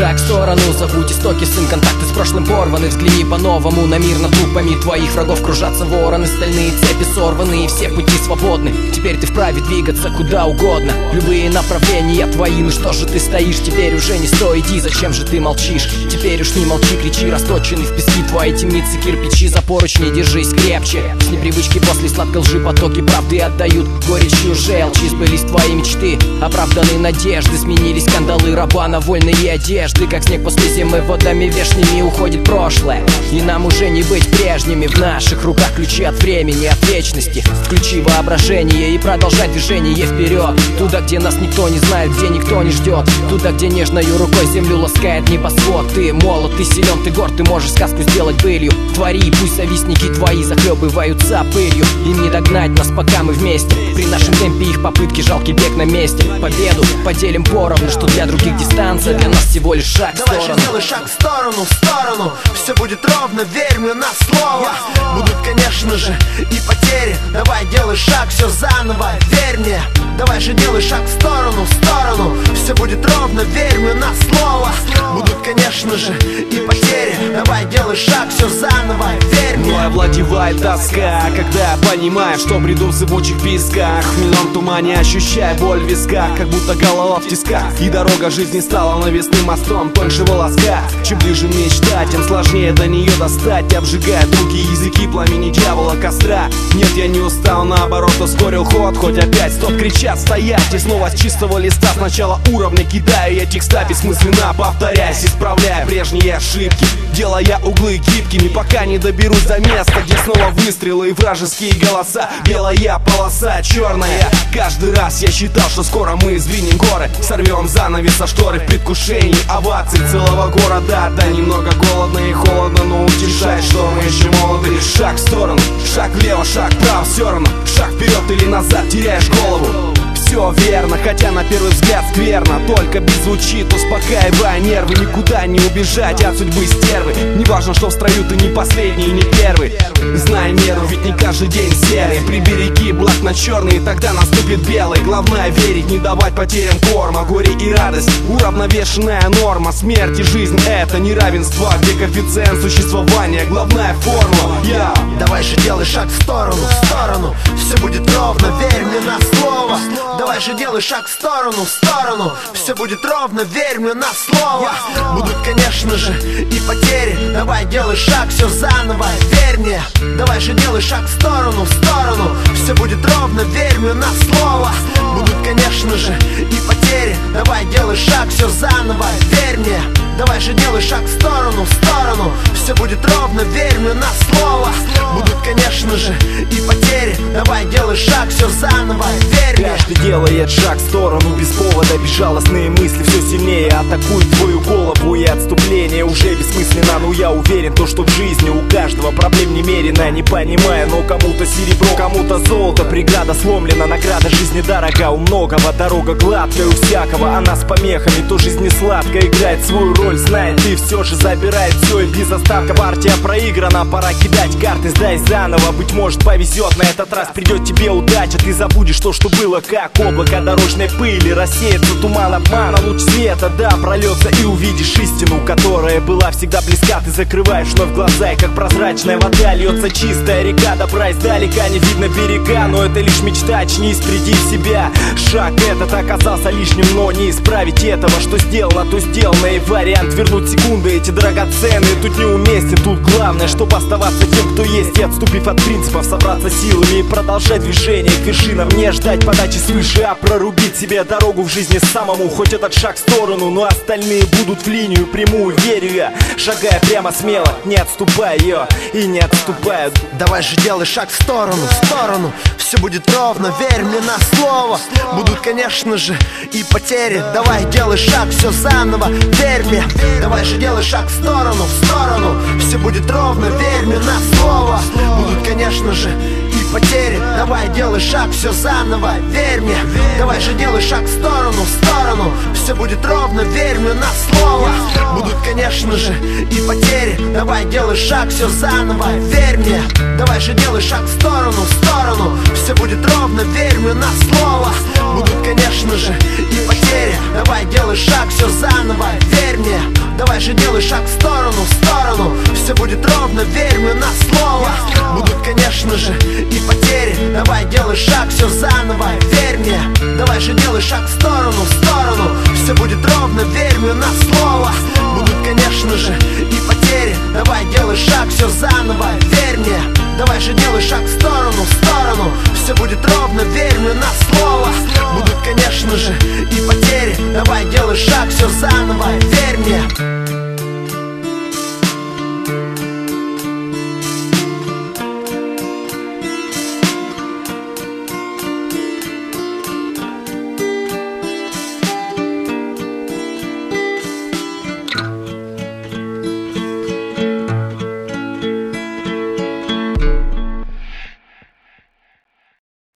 шаг в сторону. Забудь истоки, сын, контакты с прошлым порваны. Взгляни по-новому на мир, над трупами твоих врагов кружатся вороны. Стальные цепи сорваны и все пути свободны. Теперь ты вправе двигаться куда угодно. Любые направления твои, ну что же ты стоишь? Теперь уже не стой, иди, зачем же ты молчишь? Теперь уж не молчи, кричи, расточенный в пески твои темницы, кирпичи, за поручни держись крепче. С непривычки после сладкой лжи потоки правды отдают горечью желчи. Сбылись твои мечты, оправданы надежды, сменились кандалы раба на вольные одежды. Как снег после зимы, водами вешними уходит прошлое, и нам уже не быть прежними. В наших руках ключи от времени, от вечности. Включи воображение и продолжай движение вперед. Туда, где нас никто не знает, где никто не ждет. Туда, где нежною рукой землю ласкает небосвод. Ты молод, ты силен, ты горд, ты можешь сказку сделать былью. Твори, пусть завистники твои захлебываются пылью. Им не догнать нас, пока мы вместе. При нашем темпе их попытки, жалкий бег на месте. Победу поделим поровну, что для других дистанция, для нас всего лишь шаг в сторону. Давай же делай шаг в сторону, все будет ровно, верь мне на слово. Будут, конечно же, и потери. Давай делай шаг, все заново, верь мне. Давай же делай шаг в сторону, все будет ровно, верь мне на слово. Будут, конечно же, и потери. Давай делай шаг, все заново, верь мне. Мной овладевает тоска, когда я понимаю, что бреду в зыбучих песках. В хмельном тумане ощущая боль в висках, как будто голова в тисках. И дорога жизни стала навесным мостом, тоньше волоска. Чем ближе мечта, тем сложнее до нее достать. Обжигает руки, языки пламени дьявола костра. Нет, я не устал, наоборот, ускорил ход. Хоть опять стоп, кричат, стоять. И снова с чистого листа сначала уровня кидаю я текста, бессмысленно повторяясь, исправляя прежние ошибки, делая углы гибкими, пока не доберусь до места, где снова выстрелы и вражеские голоса. Белая полоса, черная. Каждый раз я считал, что скоро мы сдвинем горы, сорвем занавес со шторы в предвкушении оваций целого города. Да, немного голодно и холодно, но утешает, что мы еще молоды. Шаг в сторону, шаг влево, шаг вправо, все равно. Шаг вперед или назад, теряешь голову. Все верно, хотя на первый взгляд скверно. Только бит звучит, успокаивая нервы. Никуда не убежать от судьбы стервы. Не важно, что в строю ты не последний и не первый. Знай меру, ведь не каждый день серый. Прибереги благ на черный, и тогда наступит белый. Главное верить, не давать потерям корма. Горе и радость, уравновешенная норма. Смерть и жизнь — это неравенство, где коэффициент существования главная формула. Давай же делай шаг в сторону, все будет ровно, верь мне на слово. Давай же делай шаг в сторону, все будет ровно, верь мне на слово. Будут, конечно же, и потери. Давай делай шаг, все заново, верь мне. Давай же делай шаг в сторону, все будет ровно, верь мне на слово. Будут, конечно же, и потери. Давай делай шаг, все заново, верь мне. Давай же делай шаг в сторону, все будет ровно, верь мне на слово. Будут, конечно же, и потери. Давай делай шаг, все заново, верь мне. Каждый делает шаг в сторону без повода. Безжалостные мысли все сильнее атакуют твою голову, и отступление уже бессмысленно. Но я уверен, то, что в жизни у каждого проблем немерено. Не понимая, но кому-то серебро, кому-то золото. Преграда сломлена, награда жизни дорога. У многого дорога гладкая, у всякого она с помехами. То жизнь не сладкая, играет свою роль, знает, ты все же забирает все и без остатка. Партия проиграна, пора кидать карты, сдай заново. Быть может повезет, на этот раз придет тебе удача. Ты забудешь то, что было, как облако дорожной пыли. Рассеется туман обмана, луч света, да, прольется, и увидишь истину, которая была всегда близка. Ты закрываешь вновь глаза, и как прозрачная вода льется чистая река. Добра издалека не видно берега, но это лишь мечта, очнись, приди в себя. Шаг этот оказался лишним, но не исправить этого. Что сделано, то сделано, и вариант вернуть секунды эти драгоценные тут неуместен. Тут главное, чтобы оставаться тем, кто есть, и отступив от принципов, собраться силами и продолжать движение к вершинам. Не ждать подачи свыше, а прорубить себе дорогу в жизни самому. Хоть этот шаг в сторону, но остальные будут в линию прямую, верю я. Шагая прямо смело, не отступая ее и не отступая. Давай же делай шаг в сторону, все будет ровно, верь мне на слово. Будут, конечно же, и потери. Давай делай шаг, все заново, верь мне. Давай же делай шаг в сторону, все будет ровно, верь мне на слово. Будут, конечно же, и потери. Давай делай шаг, все заново, верь мне. Давай же делай шаг в сторону, все будет ровно, верь мне на слово. Будут, конечно же, и потери. Давай делай шаг, все заново, верь мне. Давай же делай шаг в сторону, все будет ровно, верь мне на слово. Будут, конечно же, и потери. Давай делай шаг, все заново, верь мне. Давай же делай шаг в сторону, все будет ровно, верь мне на слово. Будут, конечно же, и потери. Давай делай шаг, все заново, верь мне. Давай же делай шаг в сторону, все будет ровно, верь мне на слово. Будут, конечно же, и потери. Давай делай шаг, все заново, верь мне. Давай же делай шаг в сторону, все будет ровно, верь мне на слово. Будут, конечно же, и потери. Давай делай шаг, все заново,